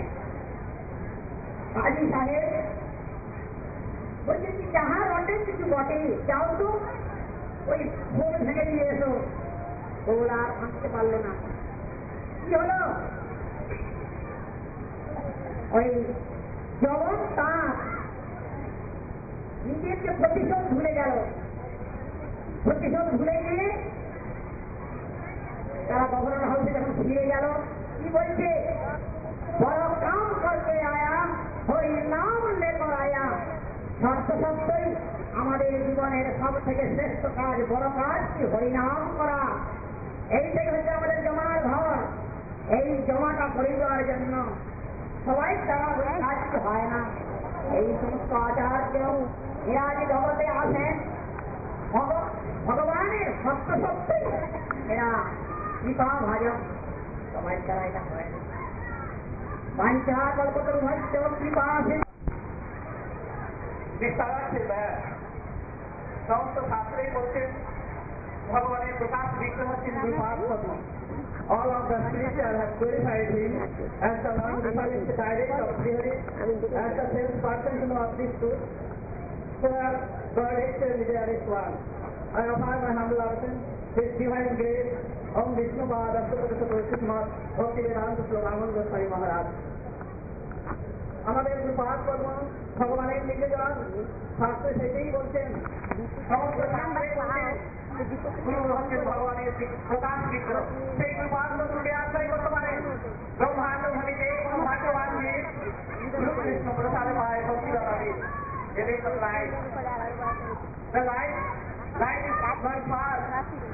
কাজী সাহেব বলছেন কি যাহার অনেক কিছু বটে যাও তো ওই ভোর ভেঙে দিয়ে এসো ওর আর ভাঙতে পারলো না কি হলো ওই যখন তার নিজের যে প্রতিশোধ ভুলে গেল প্রতিশোধ ভুলে গিয়ে তারা গভর্নর হাউসে যখন ফিরে গেল কি বলছে বড় কাম করতে আয়া ওই নাম লেকর আয়া সত্য সত্যই আমাদের জীবনের সব থেকে শ্রেষ্ঠ কাজ, বড় কাজ কি? হরিনাম করা। এইটাই হচ্ছে আমাদের জমার ঘর। এই জমাটা ভরে দেওয়ার জন্য সবাই তারা কাজটি হয় না। এই সমস্ত আচার্য এরা যে জগতে আসেন ভগবানের সত্য সত্যি এরা কৃপা ভাজন, সবাই তারা এটা করে না। বাঞ্ছা কল্পতরুভ্যশ্চ কৃপা সমস্ত শাস্ত্রেই বলছেন ভগবানের প্রকাশ বিগ্রহ হচ্ছেন গুরুপাদ পদ্ম। All of the scripture have glorified him as the one who is the direct of Srihari, as the same person to know of this truth. So God is the dearest one. I offer my humble obeisance, His divine grace, Om Vishnu Pada Sukha Sukha Bhakti Vedanta Slokaman Goswami Maharaj. আমাদের গুরুপাদ পদ্ম ভগবানের নিবেদন, শাস্ত্রে সেটাই বলছেন। সমস্ত শাস্ত্রে বলছেন গুরু হচ্ছেন ভগবানের প্রকাশ বিগ্রহ। সেই গুরুপাদ পদ্মকে আশ্রয় করতে পারেন। ব্রহ্মাণ্ড ভাবিতে কোন ভাগ্যবান জীব গুরু কৃষ্ণ প্রসাদে পায় ভক্তি দাতাদের। It is the light. The light, light is very fast.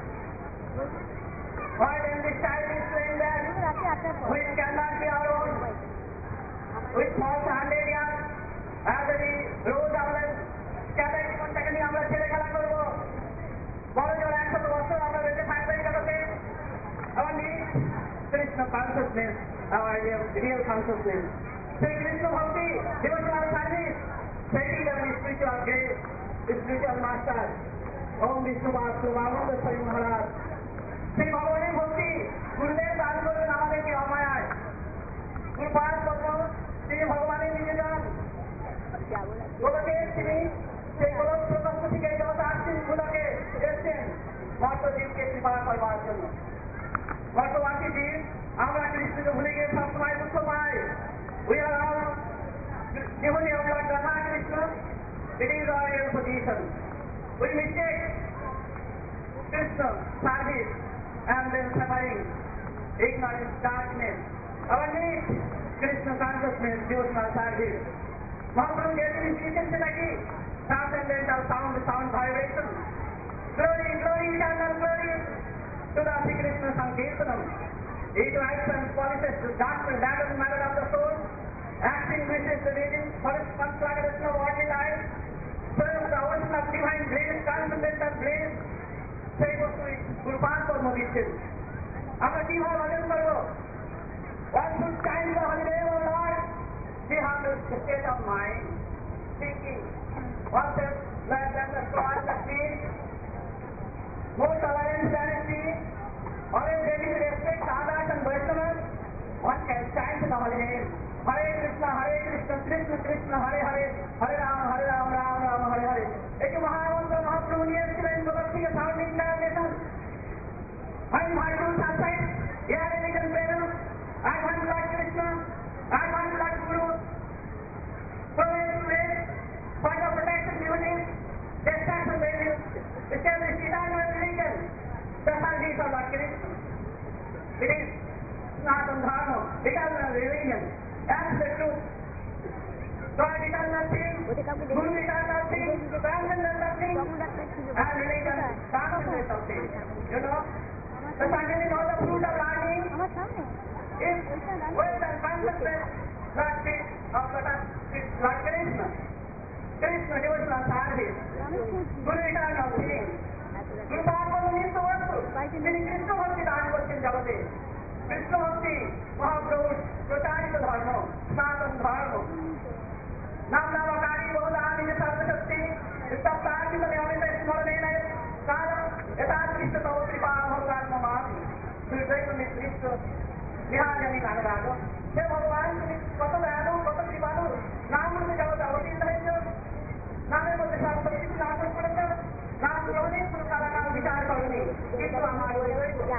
Why then this child is saying that which cannot be our own? With small handed yards, as we rose our scatter জীবনটাকে নিয়ে আমরা ছেলে খেলা করবো। বড় জোর একশত বছর আমরা বেঁচে থাকবো এই জগতে। Our need Krishna consciousness, our real consciousness. সেই কৃষ্ণ ভক্তি, devotional service, taking them in spiritual grace, spiritual master, Om Vishnu Master, Vamananda Swami Maharaj. সেই ভগবানের ভক্তি গুরুদেব দান করবেন আমাদেরকে অমায়ায়। গুরুপাদ পদ্ম তিনি ভগবানের নিবেদন। গোলকে তিনি সেই গোলক প্রকল্প থেকে জগতে আসছেন, গুলোকে এসছেন মর্তজীবকে কৃপা করবার জন্য। মর্তবাসী জীব আমরা কৃষ্ণকে ভুলে গিয়ে সবসময় দুঃখ পাই। We are all devotee of Lord Radha Krishna. It is our real position. We mistake Krishna service and then suffering, ignorance, darkness. Our need Krishna consciousness, devotional service. Mahaprabhu gave me instruction সেটা কি? Transcendental sound, sound vibration. Glory, glory, eternal glory to the Sri Krishna Sankirtanam. It writes and polishes the doctrine, that is the matter of the soul. Acting wishes the reading for its conflagration of worldly life. Serves the ocean of divine grace, transcendental grace. সেই বস্তুই গুরুপাদ পদ্ম দিচ্ছেন। আমরা কিভাবে ভজন করবো? One should chant the holy name of Lord. We have the state of mind, thinking, what is less than the soil, the seed, more tolerance than a seed, always ready to respect others and Vaishnavas. One can chant the holy name. Hare Krishna, Hare Krishna, Krishna Krishna, Hare Hare, Hare Rama, Hare Rama, Rama Rama, Hare Hare. एक महामंत्र महाप्रभु ने इसके जगत की sounding direction I invite you outside. Here religion parents. I want Lord Krishna. I want Lord Guru. Provide faith, point of protection, devotees, destruction values, establish eternal religion. The service of Lord Krishna. It is not dharma, eternal religion. That's the truth. God eternal thing, Guru eternal thing, transcendental thing, and religion transcendental thing. You know? The second is all the fruit of learning is with and consciousness, not this of the Lord Krishna. Krishna devotional service. Guru eternal thing. Guru Bhagavad Gita বস্তু তিনি কৃষ্ণ ভক্তি দান করছেন জগতে। কৃষ্ণ ভক্তি মহাপ্রভুর প্রচারিত ধর্ম, সনাতন ধর্ম। নাম নামকারী বহুদানি সর্বশক্তি সপ্তাহিত নিয়মিত স্মরণেন কারণ यथाकृष्ण तव कृपा भगवान ममामि दुर्दैव मित्रिष्ट निहाजनी अनुराग। हे भगवान তুমি কত দয়ালু, কত কৃপালু। নাম রূপে জগতে অবতীর্ণ হয়েছ, নামের মধ্যে সর্ব কিছু লাভন করেছ, নাম গ্রহণে কোনো কালাকাল বিচার করেনি, কিন্তু আমার ওই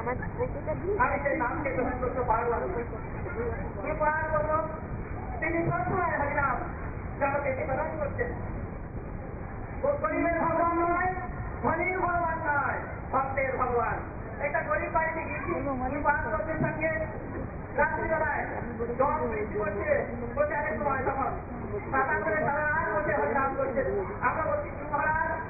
আমি সেই নামকে গ্রহণ করতে পারব না। কৃপার জন্য তিনি সবসময় হরিনাম জগতে বিতরণ করছেন। গরিবের ভগবান নয়, ধনীর ভগবান নয়, ভক্তের ভগবান। একটা গরিব বাড়িতে গিয়েছি, গুরুপাদ পদ্মের সঙ্গে রাত্রিবেলায় জল বৃষ্টি করছে, প্রচারের সময় তখন সাদা করে সারা রাত বসে হরিনাম করছে। আমরা বলছি গুরু মহারাজ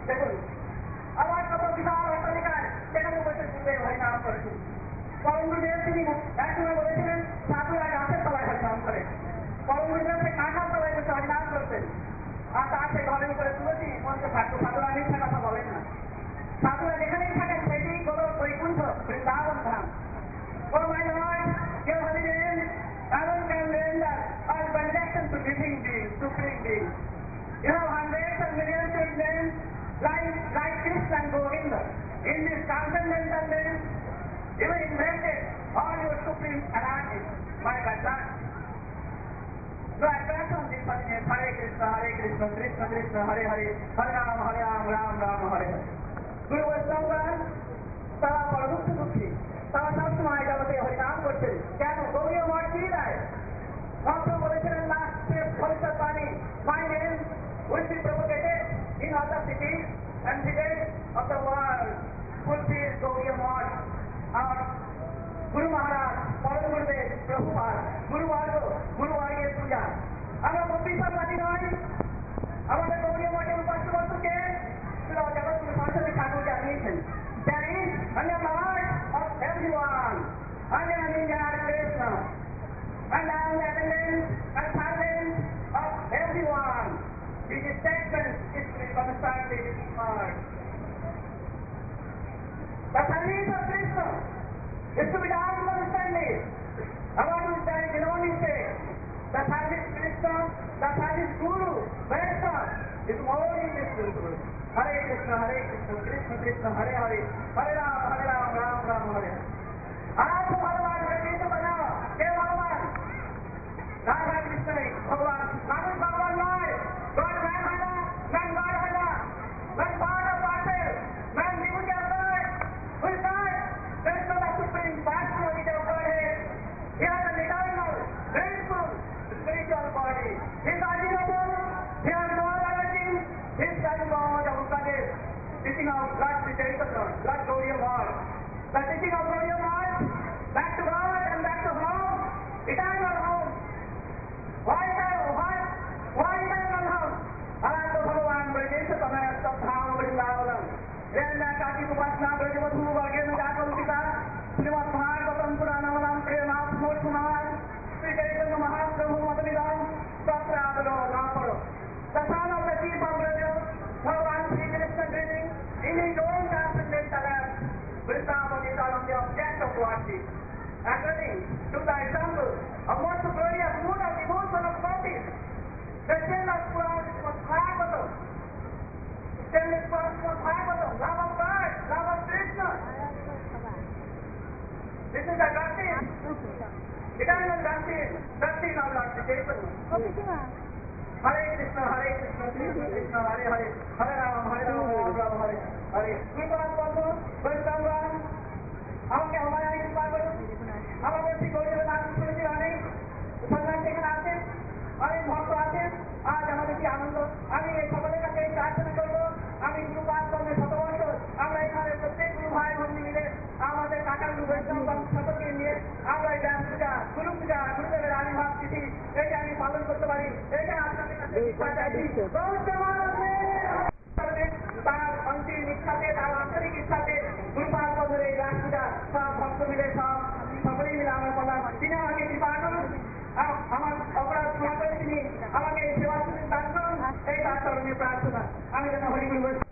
দেখুন আবার কত বিশাল অট্টালিকায় সেখানে বসে শুনবে হরিনাম করেছেন। পরমগুরুদেব তিনি একসময় বলেছিলেন সাধুরা গাছের তলায় হরিনাম করে, পরমগুরুদেব সে কাঁঠার তলায় বসে হরিনাম করতেন। আর তার সে ঘরের উপরে তুলেছি মঞ্চে থাকতো, সাধুরা মিথ্যা কথা বলেন না। সাধুরা যেখানেই থাকেন সেটি কোনো বৈকুণ্ঠ বৃন্দাবন ধাম। Oh my Lord, your holy name, heaven can render all transaction to living beings, supreme beings. You have hundreds of millions of names like, like Krishna and Govinda. In this transcendental name, you have invented all your supreme anarchies. My God, no attraction on this holy name, Hare Krishna, Hare Krishna, Krishna Krishna, Hare Hare, Hare Ram, Hare Ram, Ram Ram, Hare Hare. Guru Vaishnava, তারা পরবর্তী দুঃখী, তারা সবসময় জগতে হরিনাম করছেন। কেন? গৌরীয় মঠ কি দেয়? মহাপ্রভু বলেছিলেন লাস্টে ভবিষ্যৎবাণী, my name will be propagated in other cities and villages of the world. Fulfill Gaudiya Math. আর গুরু মহারাজ, পরম গুরুদেব, প্রভুপাদ, গুরুবর্গ, গুরুবর্গের পূজা। আমরা প্রতিষ্ঠাবাদী নই, আমাদের গৌরীয় মঠের উপাস্য বস্তুকে জগৎগুরু সরস্বতী ঠাকুর জানিয়েছেন। There is only a Lord of everyone, only an Indian Krishna, and I am the attendant and servant of everyone. This statement is to be constantly heard. The service of Krishna is to be done constantly. About which there is no mistake. The service of Krishna, the service Guru, Vaishnava, is more indispensable. Hare Krishna, Hare Krishna, Krishna Krishna, Hare Hare, Hare Ram, Hare Ram, Ram Ram, Hare Hare. आप भगवान प्रकृत बनाओ, हे भगवान, राधा कृष्ण ने भगवान, नाम भगवान लाए, God man है, man God है, man part of ourselves, man living our God, who is God, there is no the supreme personality of God है, he has an eternal, graceful, spiritual body, he is unknowable, he has no other thing, he is carrying God of God, teaching of Lord Sri Chaitanya, Lord Gauriya Mart, the teaching of Gauriya Mart, back to God and back to home, eternal home. Why eternal? Why? Why eternal home? Alanto Bhagavan Brajesh Tamaya Sabdham Vrindavanam. Renda Kaki Upasna Brajavadhu Vargena Jakalukita Srimad Bhagavatam Puranavalam Premath Murthuman Sri Chaitanya Mahaprabhu Madhvidam Satrabalo Naparo. The son of the chief of Braja, Bhagavan Sri Krishna dreaming in his own transcendental life. Vrindavan is on the object of worship. According to the example of most glorious mood of devotion of bodies, the stainless Puran was Bhagavatam. Stainless Puran was Bhagavatam, love of God, love of Krishna. This is the doctrine, eternal doctrine, doctrine of Lord Chaitanya. Hare Krishna, Hare Krishna, Krishna Krishna, Hare Hare, Hare Ram, Hare Ram, Ram Ram, Hare Hare. Kripal Bondhu, Vaishnava, আমাকে হমায় কৃপা করুন। আমাদের শ্রী গৌরীয় নাম শুনেছি অনেক সন্ন্যাস এখানে আছেন, অনেক ভক্ত আছেন। আজ আমাদের কি আনন্দ। আমি এই সকলের কাছে প্রার্থনা করবো, আমি গুরুপাদ কর্মের শতবর্ষ আমরা এখানে প্রত্যেক গুরু ভাই বন্ধু মিলে আমাদের কাকা গুরু বৈষ্ণব সকলকে নিয়ে আমরা এই ব্যায়াম পূজা, গুরু পূজা, গুরুদেবের আবির্ভাব তিথি এইটা আমি পালন করতে পারি। এইটা আপনাদের কাছে ইচ্ছা চাইছি। তার অন্তিম ইচ্ছাতে, তার আন্তরিক ইচ্ছাতে গুরুপাদ কর্মের এই ব্যায়াম পূজা সব ভক্ত মিলে সব সকলেই মিলে আমার কথা তিনি আমাকে কৃপা করুন। আমার অপরাধ ক্ষমা করে তিনি আমাকে এই সেবা দান করুন। এই তার চরণে প্রার্থনা। আমি যেন হরিগুরু